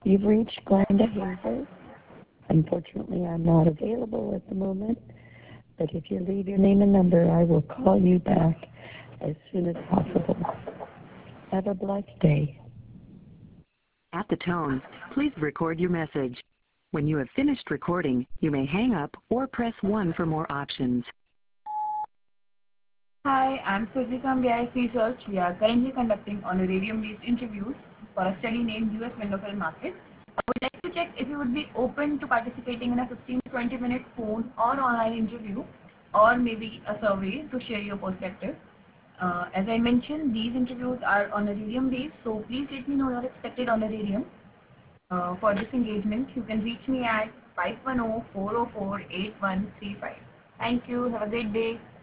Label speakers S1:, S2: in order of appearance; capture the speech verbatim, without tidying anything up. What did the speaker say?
S1: You've reached Glenda Hazel. Unfortunately, I'm not available at the moment, but if you leave your name and number, I will call you back as soon as possible. Have a blessed day.
S2: At the tone, please record your message. When you have finished recording, you may hang up or press one for more options.
S3: Hi, I'm Suzy from B I S Research. We are currently conducting honorarium-based interviews for a study named U S Window Film Market. I would like to check if you would be open to participating in a fifteen to twenty minute phone or online interview, or maybe a survey to share your perspective. Uh, as I mentioned, these interviews are honorarium-based, so please let me know your expected honorarium. Uh, for this engagement, you can reach me at five one zero, four zero four, eight one three five. Thank you. Have a great day.